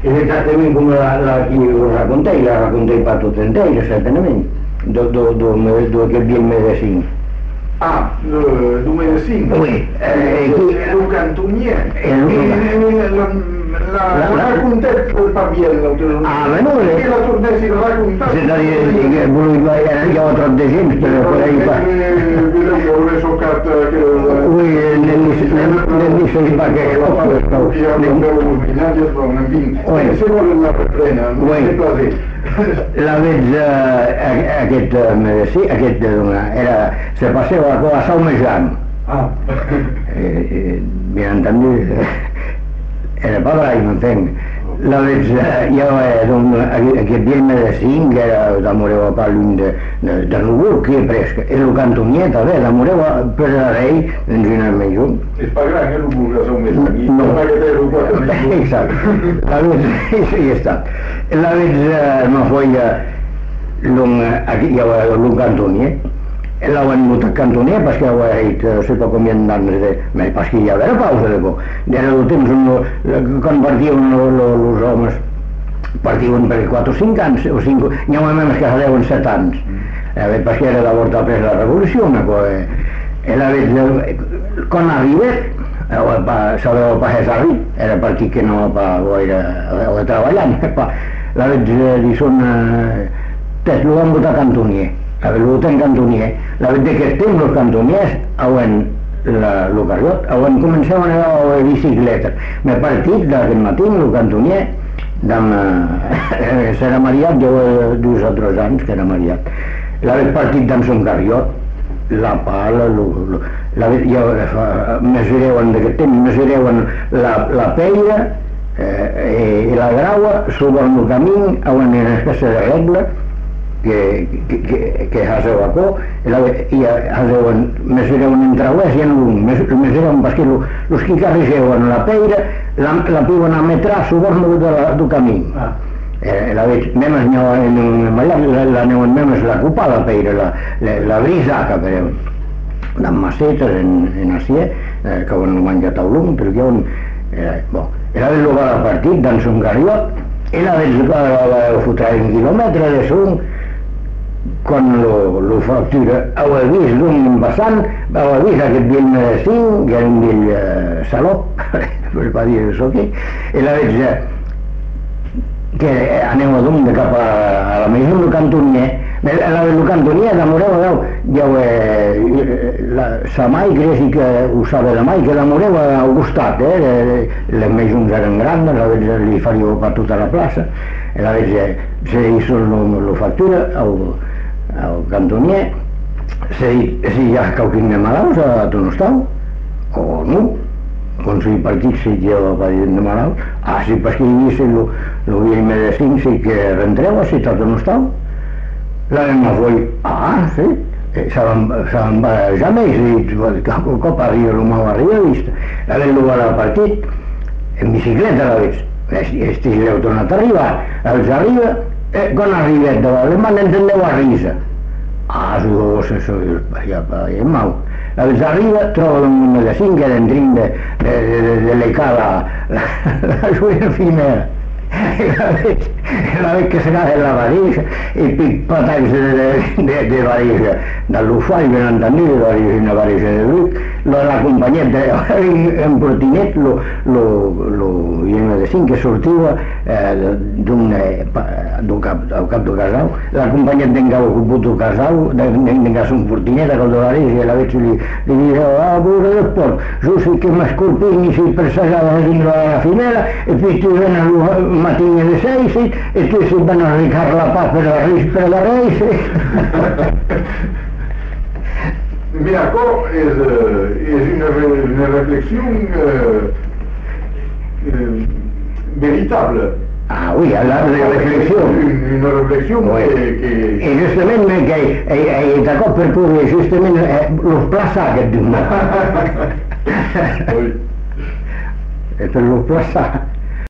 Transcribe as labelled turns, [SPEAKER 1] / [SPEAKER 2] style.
[SPEAKER 1] És exactament com qui la raccontei per tot entero, certament, do che viene medicina.
[SPEAKER 2] Ah, du medicina.
[SPEAKER 1] Oui,
[SPEAKER 2] Lo cantonier. La raccontet pas bien l'autonomia.
[SPEAKER 1] Ah, ma no,
[SPEAKER 2] che la tornessi a raccontare.
[SPEAKER 1] c'est-à-dire que hi ha trop de gens, però per ahí va.
[SPEAKER 2] Vedevo le soccate che...
[SPEAKER 1] Oui, nel liceo va che
[SPEAKER 2] se vuole la prena,
[SPEAKER 1] la veig aquest era, se passava a saumejant.
[SPEAKER 2] Ah.
[SPEAKER 1] Bien entendu, era padre, m'entenc. La veig, aquest vell medecín, que era d'amoreu per l'un de Nubuc, que presque, és el cantonier també, d'amoreu per la rei, doncs una més junt.
[SPEAKER 2] És pas gran, el Nubuc, la saumejant.
[SPEAKER 1] No, exacte. La veig, sí, està. La veig, no foi l'un cantonier. La ho han notat cantonier perquè ho ha dit, se pot comandar-nos de... Perquè hi havia pausa de por. Era el temps quan partien els homes, partien per 4 o 5 anys, o 5, n'hi ha més que deuen 7 anys. Perquè era d'avortar per la revolució, quan arriba, sabeu pas arribar, era partit que no va treballant. La veig dir, lo van votar cantonier. El voten cantonier. La veritat que estem els cantoniers auen el carriot, auen començat a anar a bicicleta. M'he partit d'aquest matí el cantonier s'era mariat, jo 2 o 3 anys que era mariat. L'havia partit dans un carriot, la pala, mesureuen d'aquest temps, mesureuen la pella i la graua, suben el camí, auen una espècie de regla, que haseu acó i haseu mesureuen entre hues i en un mesureuen perquè els que carregeuen la peira la piuen a metre suborno del camí la veig memes la neuen memes la cupa la peira la brisaca però d'en macetes en acier que ho han menjat a l'un però que la veig lugar al partit dans un carriot i la veig fotre un quilòmetre de sun quan lo factura ho he vist l'un passant ho he vist aquest vell medecín que era un vell salop per dir això aquí i la veig que aneu a d'un de cap a la maison del cantonier el cantonier d'amoreu sa mai crec que ho sabe la mai que l'amoreu al costat les maisons eren grans la veig li faria per tota la plaça la veig se hizo lo factura al cantonier si hi ha qualquin de malalts a Tonostau o no quan si partit si hi ha partit de malalts si perquè hi havia el vell medecín si que rentreu a ciutat de Tonostau la dema foi sí saben ja més dit un cop arriba el meu arriba vist la del lugar al partit en bicicleta la veig estic l'heu tornat a arribar els arriba quan arribet de l'Alemany entendeu a risa això és mau els arriba troba un medecín que d'entrin de lecar la suya fina la veig que s'agafa la varija i pic patats de varija de l'ufall ben entendit una varija de Luc l'acompanyet en portinet el medecín que sortia d'un cap de casau l'acompanyet d'en cau puto casau d'en cas un portinet a cal de varija i la veig li diu burro del porc just que m'esculpin i si per sagada dins la finera i puis tu ven al matine de 6 e tu si van a ricar la paz per la reis
[SPEAKER 2] Mira, acá es una reflexión veritable.
[SPEAKER 1] Oui, la reflexió.
[SPEAKER 2] Una reflexió que...
[SPEAKER 1] I justament que d'acord per poder justament l'esplaçar aquest d'un. Per l'esplaçar.